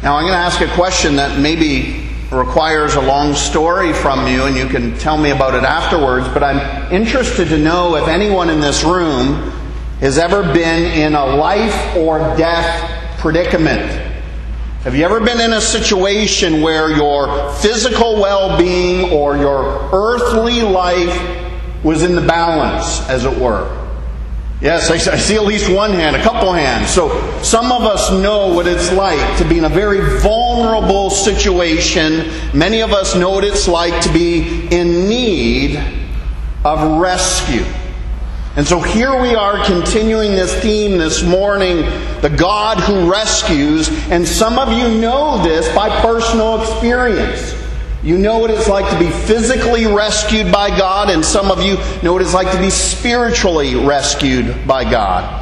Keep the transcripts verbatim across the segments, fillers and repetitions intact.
Now, I'm going to ask a question that maybe requires a long story from you, and you can tell me about it afterwards, but I'm interested to know if anyone in this room has ever been in a life or death predicament. Have you ever been in a situation where your physical well-being or your earthly life was in the balance, as it were? Yes, I see at least one hand, a couple hands. So some of us know what it's like to be in a very vulnerable situation. Many of us know what it's like to be in need of rescue. And so here we are continuing this theme this morning, the God who rescues. And some of you know this by personal experience. You know what it's like to be physically rescued by God, and some of you know what it's like to be spiritually rescued by God.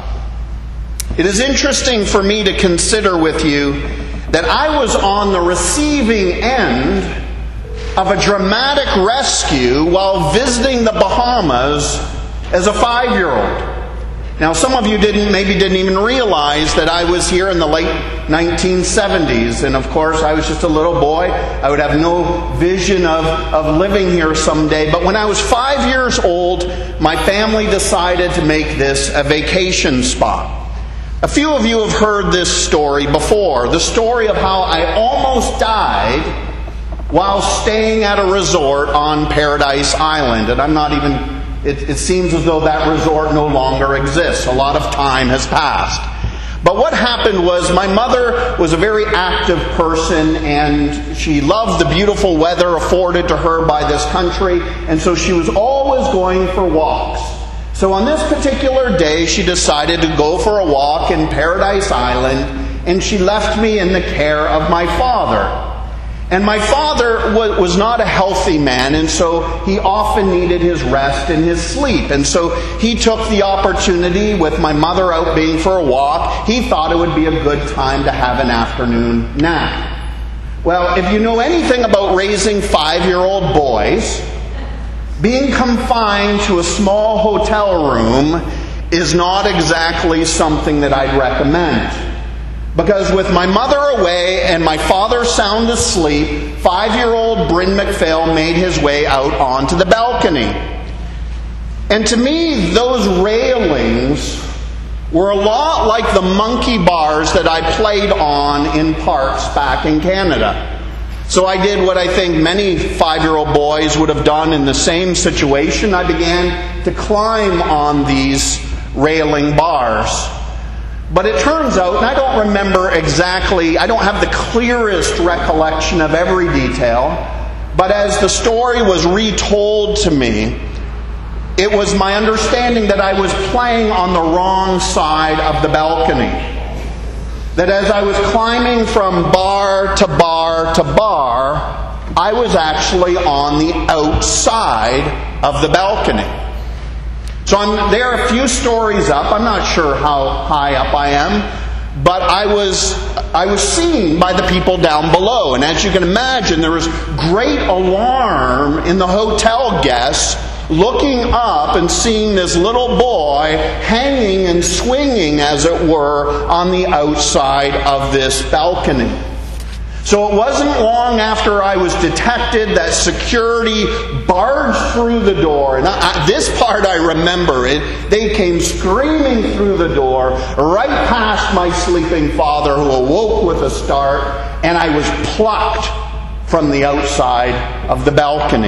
It is interesting for me to consider with you that I was on the receiving end of a dramatic rescue while visiting the Bahamas as a five-year-old. Now, some of you didn't, maybe didn't even realize that I was here in the late nineteen seventies. And of course, I was just a little boy. I would have no vision of, of living here someday. But when I was five years old, my family decided to make this a vacation spot. A few of you have heard this story before. The story of how I almost died while staying at a resort on Paradise Island. And I'm not even... It, it seems as though that resort no longer exists. A lot of time has passed. But what happened was my mother was a very active person, and she loved the beautiful weather afforded to her by this country, and so she was always going for walks. So on this particular day, she decided to go for a walk in Paradise Island, and she left me in the care of my father. And my father was not a healthy man, and so he often needed his rest and his sleep. And so he took the opportunity, with my mother out being for a walk, he thought it would be a good time to have an afternoon nap. Well, if you know anything about raising five-year-old boys, being confined to a small hotel room is not exactly something that I'd recommend. Because with my mother away and my father sound asleep, five-year-old Bryn McPhail made his way out onto the balcony. And to me, those railings were a lot like the monkey bars that I played on in parks back in Canada. So I did what I think many five-year-old boys would have done in the same situation. I began to climb on these railing bars. But it turns out, and I don't remember exactly, I don't have the clearest recollection of every detail, but as the story was retold to me, it was my understanding that I was playing on the wrong side of the balcony. That as I was climbing from bar to bar to bar, I was actually on the outside of the balcony. So I'm there a few stories up. I'm not sure how high up I am, but I was I was seen by the people down below. And as you can imagine, there was great alarm in the hotel guests looking up and seeing this little boy hanging and swinging, as it were, on the outside of this balcony. So it wasn't long after I was detected that security barged through the door. And I, I, this part I remember. It, they came screaming through the door, right past my sleeping father, who awoke with a start, and I was plucked from the outside of the balcony.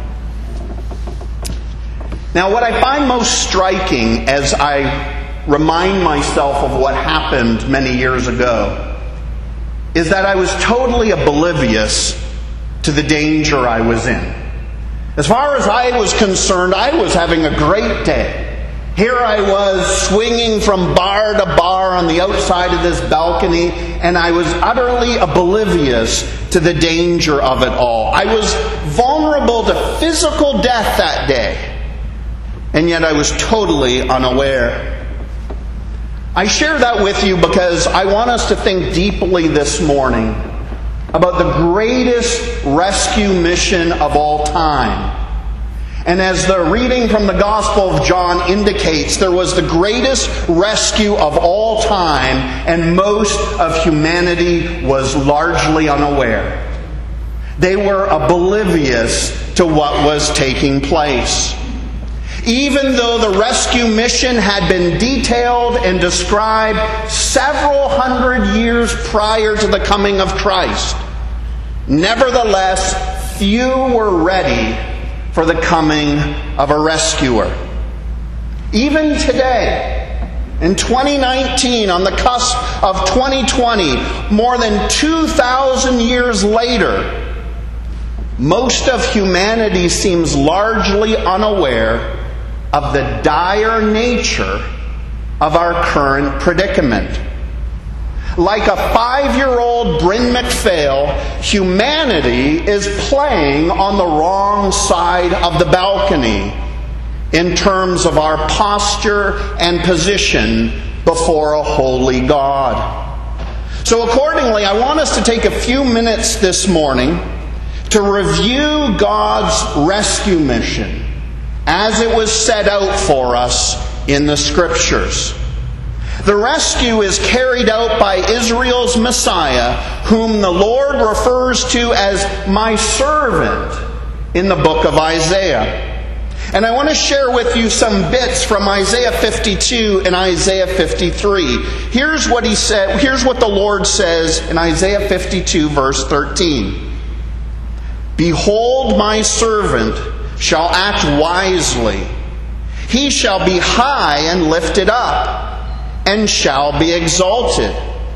Now, what I find most striking as I remind myself of what happened many years ago is that I was totally oblivious to the danger I was in. As far as I was concerned, I was having a great day. Here I was swinging from bar to bar on the outside of this balcony, and I was utterly oblivious to the danger of it all. I was vulnerable to physical death that day, and yet I was totally unaware. I share that with you because I want us to think deeply this morning about the greatest rescue mission of all time. And as the reading from the Gospel of John indicates, there was the greatest rescue of all time, and most of humanity was largely unaware. They were oblivious to what was taking place. Even though the rescue mission had been detailed and described several hundred years prior to the coming of Christ, nevertheless, few were ready for the coming of a rescuer. Even today, in twenty nineteen, on the cusp of twenty twenty, more than two thousand years later, most of humanity seems largely unaware of the dire nature of our current predicament. Like a five-year-old Bryn MacPhail, humanity is playing on the wrong side of the balcony in terms of our posture and position before a holy God. So accordingly, I want us to take a few minutes this morning to review God's rescue mission as it was set out for us in the Scriptures. The rescue is carried out by Israel's Messiah, whom the Lord refers to as my servant in the book of Isaiah. And I want to share with you some bits from Isaiah fifty-two and Isaiah fifty-three. Here's what he said, here's what the Lord says in Isaiah fifty-two, verse thirteen. Behold, my servant shall act wisely. He shall be high and lifted up, and shall be exalted.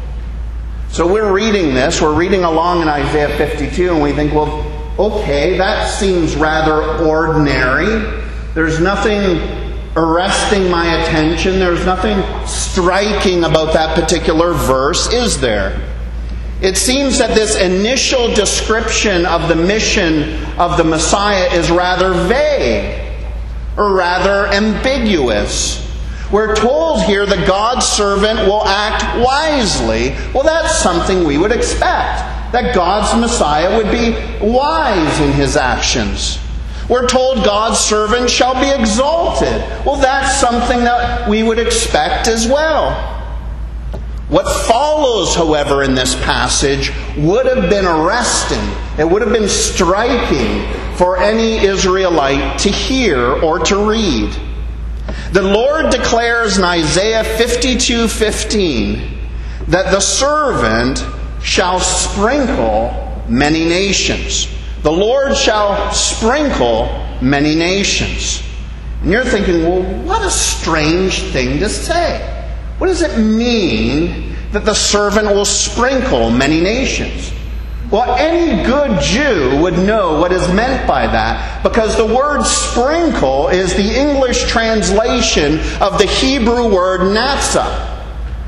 So we're reading this, we're reading along in Isaiah fifty-two, and we think, well, okay, that seems rather ordinary. There's nothing arresting my attention. There's nothing striking about that particular verse, is there? It seems that this initial description of the mission of the Messiah is rather vague, or rather ambiguous. We're told here that God's servant will act wisely. Well, that's something we would expect, that God's Messiah would be wise in his actions. We're told God's servant shall be exalted. Well, that's something that we would expect as well. What follows, however, in this passage would have been arresting. It would have been striking for any Israelite to hear or to read. The Lord declares in Isaiah fifty-two fifteen that the servant shall sprinkle many nations. The Lord shall sprinkle many nations. And you're thinking, well, what a strange thing to say. What does it mean that the servant will sprinkle many nations? Well, any good Jew would know what is meant by that, because the word sprinkle is the English translation of the Hebrew word natsah.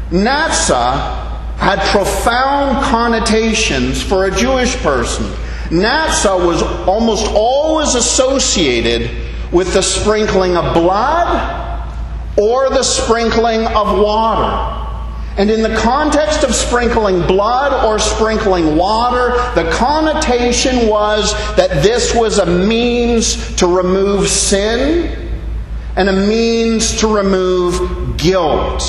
Natsah had profound connotations for a Jewish person. Natsah was almost always associated with the sprinkling of blood or the sprinkling of water. And in the context of sprinkling blood or sprinkling water, the connotation was that this was a means to remove sin and a means to remove guilt.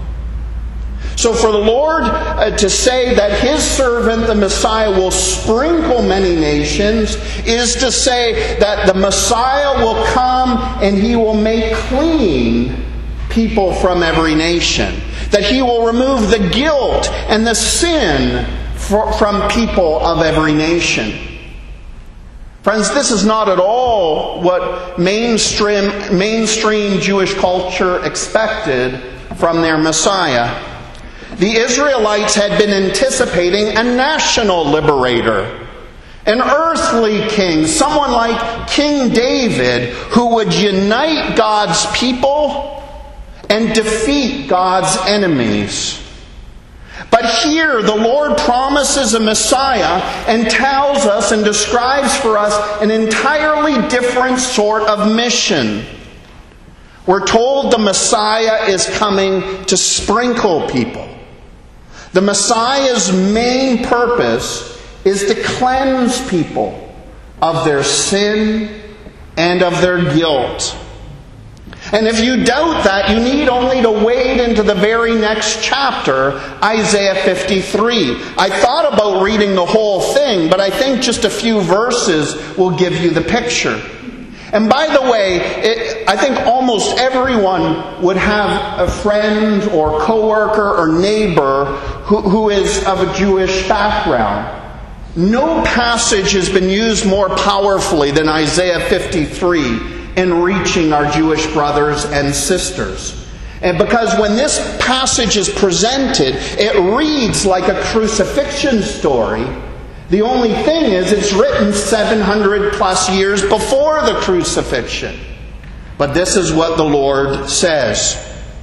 So for the Lord uh, to say that his servant, the Messiah, will sprinkle many nations is to say that the Messiah will come and he will make clean people from every nation. That he will remove the guilt and the sin for, from people of every nation. Friends, this is not at all what mainstream, mainstream Jewish culture expected from their Messiah. The Israelites had been anticipating a national liberator, an earthly king, someone like King David, who would unite God's people and defeat God's enemies. But here the Lord promises a Messiah and tells us and describes for us an entirely different sort of mission. We're told the Messiah is coming to sprinkle people. The Messiah's main purpose is to cleanse people of their sin and of their guilt. And if you doubt that, you need only to wade into the very next chapter, Isaiah fifty-three. I thought about reading the whole thing, but I think just a few verses will give you the picture. And by the way, it, I think almost everyone would have a friend or coworker or neighbor who, who is of a Jewish background. No passage has been used more powerfully than Isaiah fifty-three in reaching our Jewish brothers and sisters. And because when this passage is presented, it reads like a crucifixion story. The only thing is it's written seven hundred plus years before the crucifixion. But this is what the Lord says.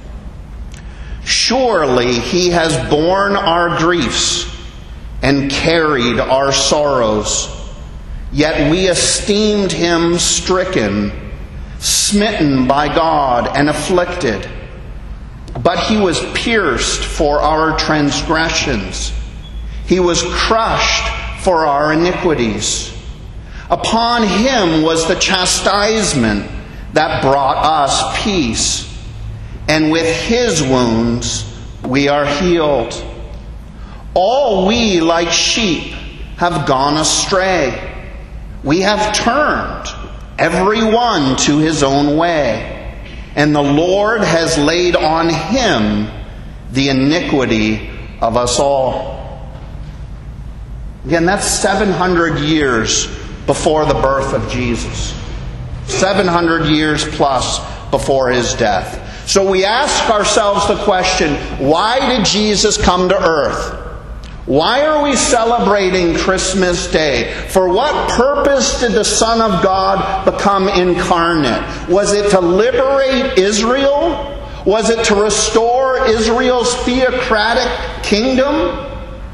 Surely he has borne our griefs and carried our sorrows. Yet we esteemed him stricken, smitten by God, and afflicted. But he was pierced for our transgressions. He was crushed for our iniquities. Upon him was the chastisement that brought us peace, and with his wounds we are healed. All we, like sheep, have gone astray. We have turned every one to his own way, and the Lord has laid on him the iniquity of us all. Again, that's seven hundred years before the birth of Jesus. seven hundred years plus before his death. So we ask ourselves the question, why did Jesus come to earth? Why are we celebrating Christmas Day? For what purpose did the Son of God become incarnate? Was it to liberate Israel? Was it to restore Israel's theocratic kingdom?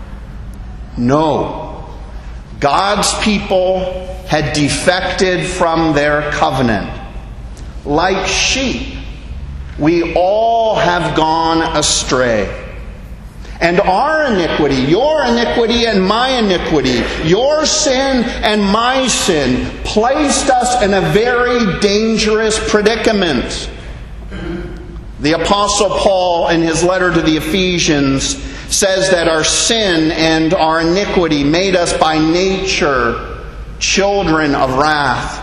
No. God's people had defected from their covenant. Like sheep, we all have gone astray. And our iniquity, your iniquity and my iniquity, your sin and my sin, placed us in a very dangerous predicament. The Apostle Paul, in his letter to the Ephesians, says that our sin and our iniquity made us by nature children of wrath.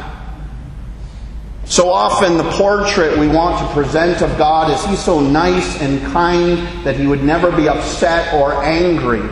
So often the portrait we want to present of God is He's so nice and kind that He would never be upset or angry.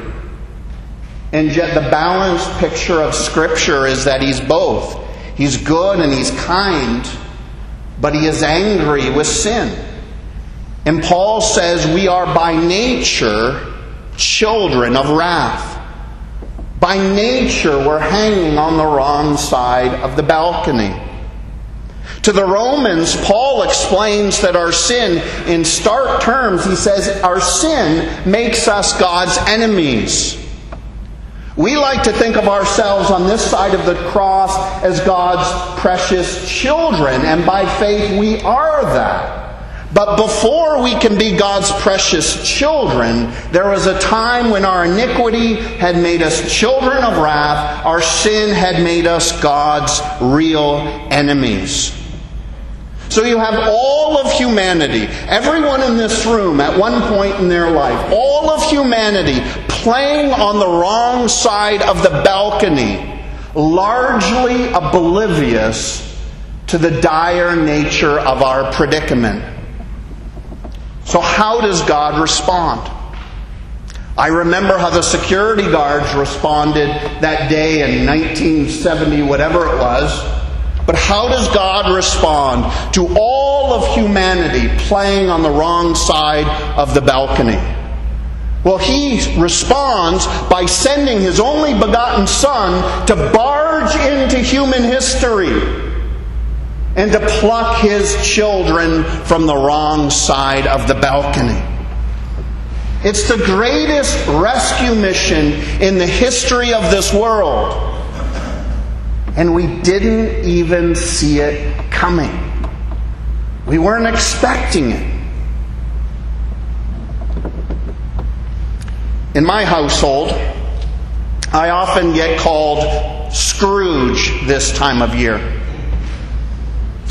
And yet the balanced picture of Scripture is that He's both. He's good and He's kind, but He is angry with sin. And Paul says we are by nature children of wrath. By nature we're hanging on the wrong side of the balcony. To the Romans, Paul explains that our sin, in stark terms, he says our sin makes us God's enemies. We like to think of ourselves on this side of the cross as God's precious children, and by faith we are that. But before we can be God's precious children, there was a time when our iniquity had made us children of wrath. Our sin had made us God's real enemies. So you have all of humanity, everyone in this room at one point in their life, all of humanity playing on the wrong side of the balcony, largely oblivious to the dire nature of our predicament. So how does God respond? I remember how the security guards responded that day in nineteen seventy, whatever it was. But how does God respond to all of humanity playing on the wrong side of the balcony? Well, He responds by sending His only begotten Son to barge into human history and to pluck His children from the wrong side of the balcony. It's the greatest rescue mission in the history of this world. And we didn't even see it coming. We weren't expecting it. In my household, I often get called Scrooge this time of year.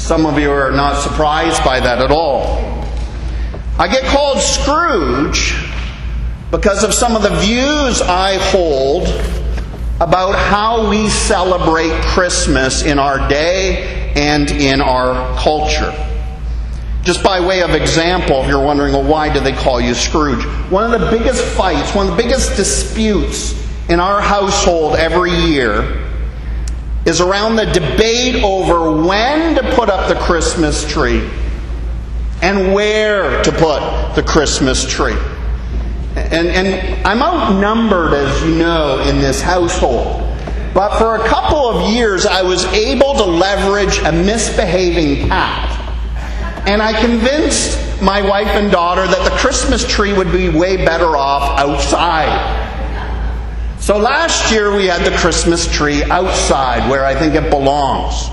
Some of you are not surprised by that at all. I get called Scrooge because of some of the views I hold about how we celebrate Christmas in our day and in our culture. Just by way of example, if you're wondering, well, why do they call you Scrooge? One of the biggest fights, one of the biggest disputes in our household every year is around the debate over when to put up the Christmas tree and where to put the Christmas tree. And, and I'm outnumbered, as you know, in this household. But for a couple of years, I was able to leverage a misbehaving cat. And I convinced my wife and daughter that the Christmas tree would be way better off outside. So last year we had the Christmas tree outside, where I think it belongs.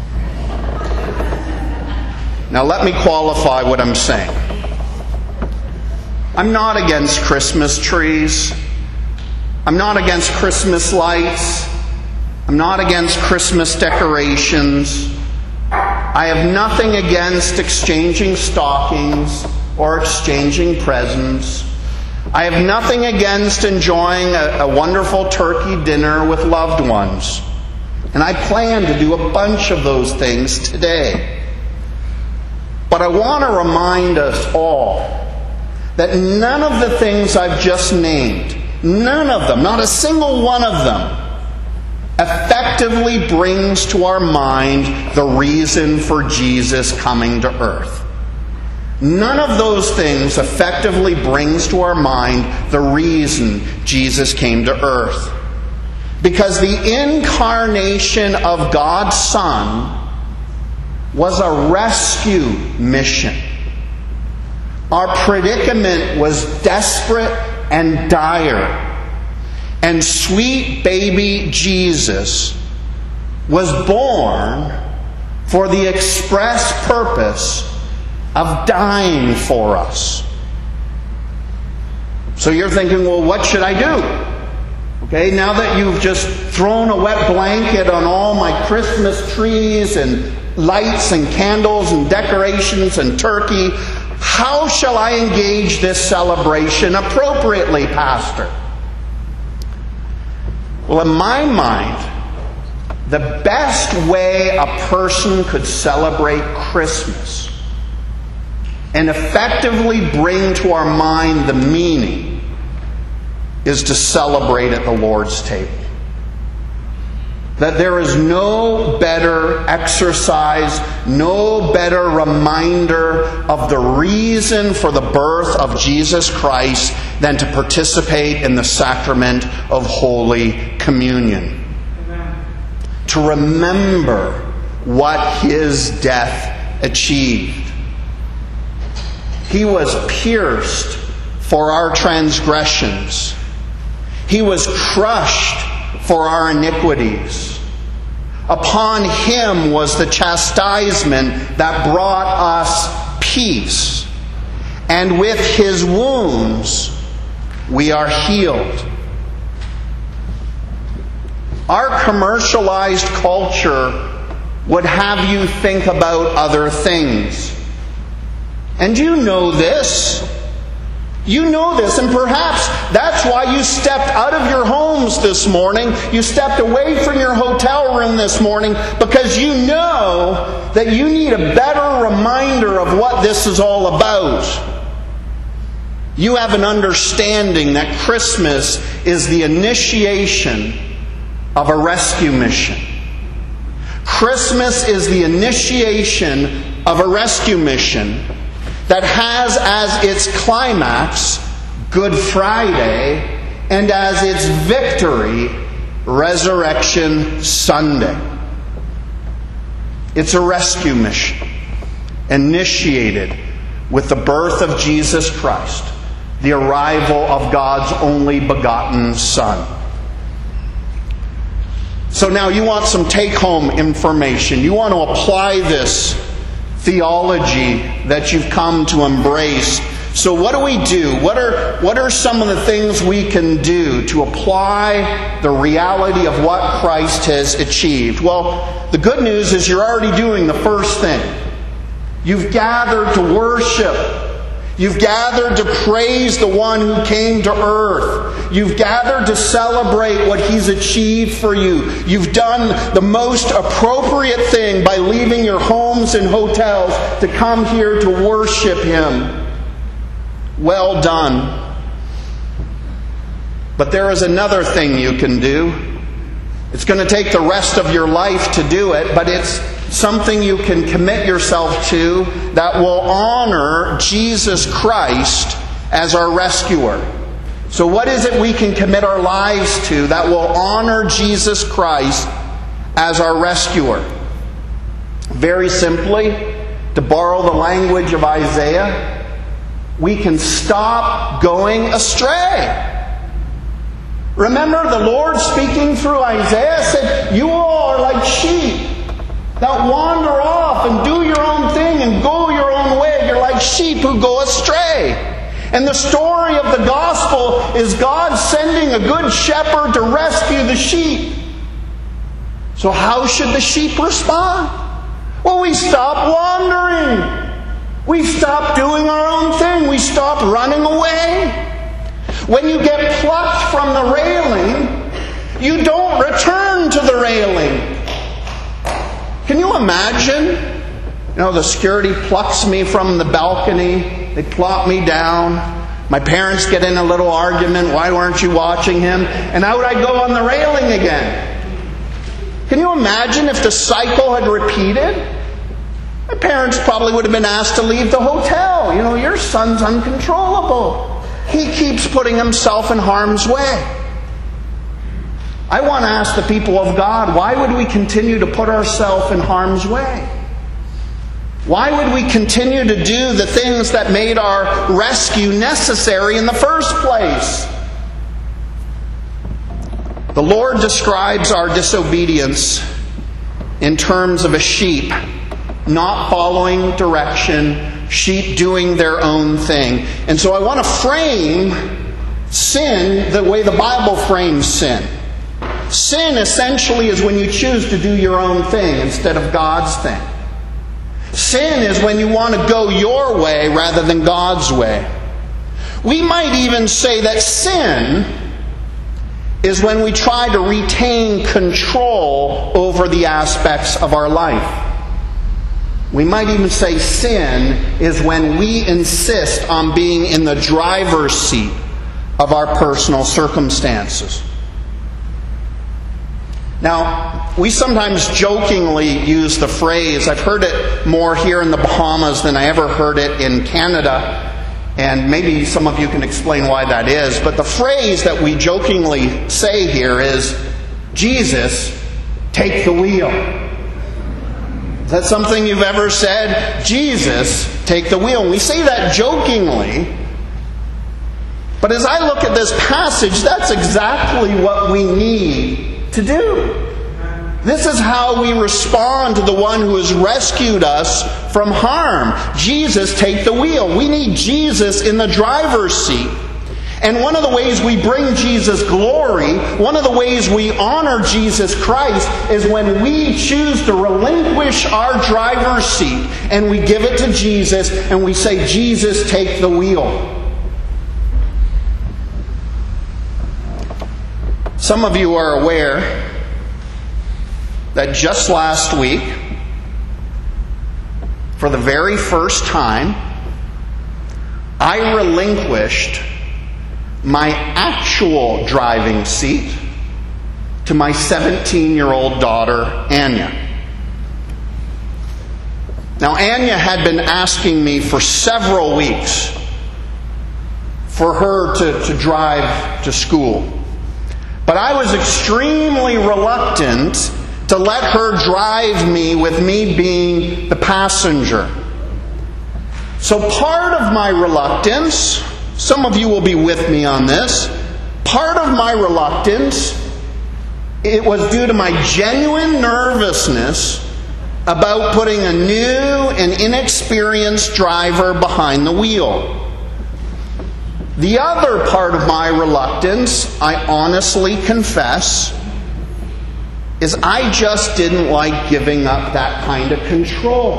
Now let me qualify what I'm saying. I'm not against Christmas trees. I'm not against Christmas lights. I'm not against Christmas decorations. I have nothing against exchanging stockings or exchanging presents. I have nothing against enjoying a, a wonderful turkey dinner with loved ones. And I plan to do a bunch of those things today. But I want to remind us all that none of the things I've just named, none of them, not a single one of them, effectively brings to our mind the reason for Jesus coming to earth. None of those things effectively brings to our mind the reason Jesus came to earth. Because the incarnation of God's Son was a rescue mission. Our predicament was desperate and dire. And sweet baby Jesus was born for the express purpose of dying for us. So you're thinking, well, what should I do? Okay, now that you've just thrown a wet blanket on all my Christmas trees and lights and candles and decorations and turkey, how shall I engage this celebration appropriately, Pastor? Well, in my mind, the best way a person could celebrate Christmas and effectively bring to our mind the meaning is to celebrate at the Lord's table. That there is no better exercise, no better reminder of the reason for the birth of Jesus Christ than to participate in the sacrament of Holy Communion. Amen. To remember what His death achieved. He was pierced for our transgressions. He was crushed for our iniquities. Upon Him was the chastisement that brought us peace. And with His wounds we are healed. Our commercialized culture would have you think about other things. And you know this. You know this, and perhaps that's why you stepped out of your homes this morning. You stepped away from your hotel room this morning because you know that you need a better reminder of what this is all about. You have an understanding that Christmas is the initiation of a rescue mission. Christmas is the initiation of a rescue mission that has as its climax Good Friday and as its victory Resurrection Sunday. It's a rescue mission initiated with the birth of Jesus Christ, the arrival of God's only begotten Son. So now you want some take-home information. You want to apply this theology that you've come to embrace So what do we do? What are, what are some of the things we can do to apply the reality of what Christ has achieved? Well, the good news is you're already doing the first thing. You've gathered to worship. You've gathered to praise the one who came to earth. You've gathered to celebrate what He's achieved for you. You've done the most appropriate thing by leaving your homes and hotels to come here to worship Him. Well done. But there is another thing you can do. It's going to take the rest of your life to do it, but it's something you can commit yourself to that will honor Jesus Christ as our rescuer. So what is it we can commit our lives to that will honor Jesus Christ as our rescuer? Very simply, to borrow the language of Isaiah, we can stop going astray. Remember, the Lord speaking through Isaiah said, "You all are like sheep that wander off and do your own thing and go your own way. You're like sheep who go astray." And the story of the gospel is God sending a good shepherd to rescue the sheep. So how should the sheep respond? Well, we stop wandering. We stop doing our own thing. We stop running away. When you get plucked from the railing, you don't return to the railing. Can you imagine? You know, the security plucks me from the balcony. They plop me down. My parents get in a little argument. Why weren't you watching him? And out I go on the railing again. Can you imagine if the cycle had repeated? My parents probably would have been asked to leave the hotel. You know, your son's uncontrollable. He keeps putting himself in harm's way. I want to ask the people of God, why would we continue to put ourselves in harm's way? Why would we continue to do the things that made our rescue necessary in the first place? The Lord describes our disobedience in terms of a sheep not following direction, sheep doing their own thing. And so I want to frame sin the way the Bible frames sin. Sin essentially is when you choose to do your own thing instead of God's thing. Sin is when you want to go your way rather than God's way. We might even say that sin is when we try to retain control over the aspects of our life. We might even say sin is when we insist on being in the driver's seat of our personal circumstances. Now, we sometimes jokingly use the phrase, I've heard it more here in the Bahamas than I ever heard it in Canada, and maybe some of you can explain why that is, but the phrase that we jokingly say here is, "Jesus, take the wheel." Is that something you've ever said? Jesus, take the wheel. And we say that jokingly, but as I look at this passage, that's exactly what we need to do. This is how we respond to the one who has rescued us from harm. Jesus, take the wheel. We need Jesus in the driver's seat. And one of the ways we bring Jesus glory, one of the ways we honor Jesus Christ, is when we choose to relinquish our driver's seat and we give it to Jesus and we say, "Jesus, take the wheel." Some of you are aware that just last week, for the very first time, I relinquished my actual driving seat to my seventeen-year-old daughter, Anya. Now, Anya had been asking me for several weeks for her to, to drive to school. But I was extremely reluctant to let her drive me with me being the passenger. So part of my reluctance, some of you will be with me on this, part of my reluctance, it was due to my genuine nervousness about putting a new and inexperienced driver behind the wheel. The other part of my reluctance, I honestly confess, is I just didn't like giving up that kind of control.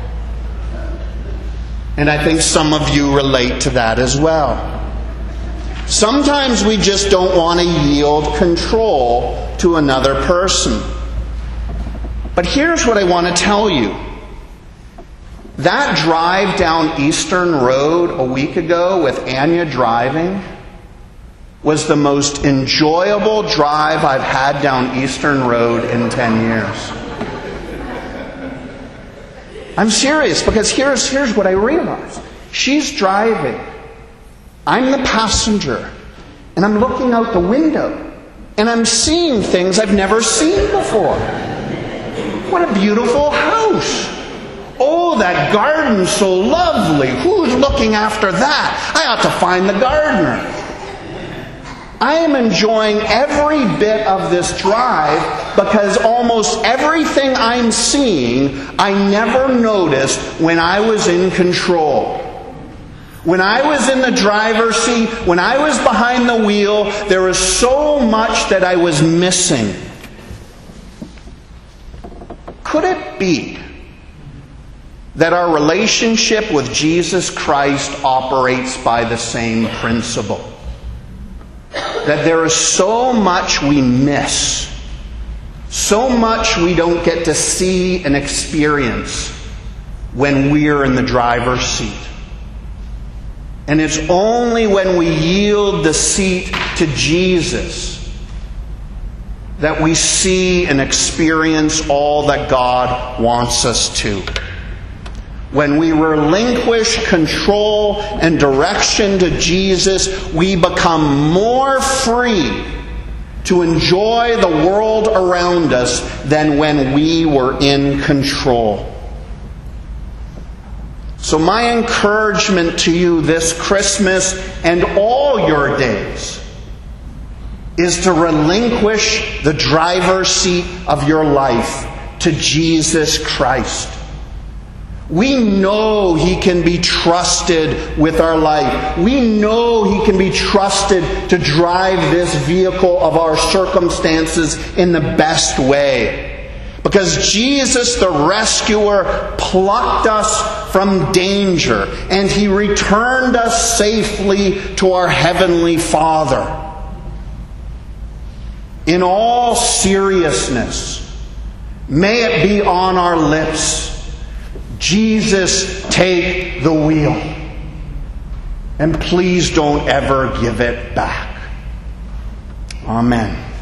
And I think some of you relate to that as well. Sometimes we just don't want to yield control to another person. But here's what I want to tell you. That drive down Eastern Road a week ago with Anya driving was the most enjoyable drive I've had down Eastern Road in ten years. I'm serious, because here's, here's what I realized. She's driving. I'm the passenger. And I'm looking out the window. And I'm seeing things I've never seen before. What a beautiful house. Oh, that garden's so lovely. Who's looking after that? I ought to find the gardener. I am enjoying every bit of this drive because almost everything I'm seeing, I never noticed when I was in control. When I was in the driver's seat, when I was behind the wheel, there was so much that I was missing. Could it be that our relationship with Jesus Christ operates by the same principle? That there is so much we miss, so much we don't get to see and experience when we're in the driver's seat. And it's only when we yield the seat to Jesus that we see and experience all that God wants us to. When we relinquish control and direction to Jesus, we become more free to enjoy the world around us than when we were in control. So my encouragement to you this Christmas and all your days is to relinquish the driver's seat of your life to Jesus Christ. We know He can be trusted with our life. We know He can be trusted to drive this vehicle of our circumstances in the best way. Because Jesus, the rescuer, plucked us from danger and He returned us safely to our Heavenly Father. In all seriousness, may it be on our lips, Jesus, take the wheel. And please don't ever give it back. Amen.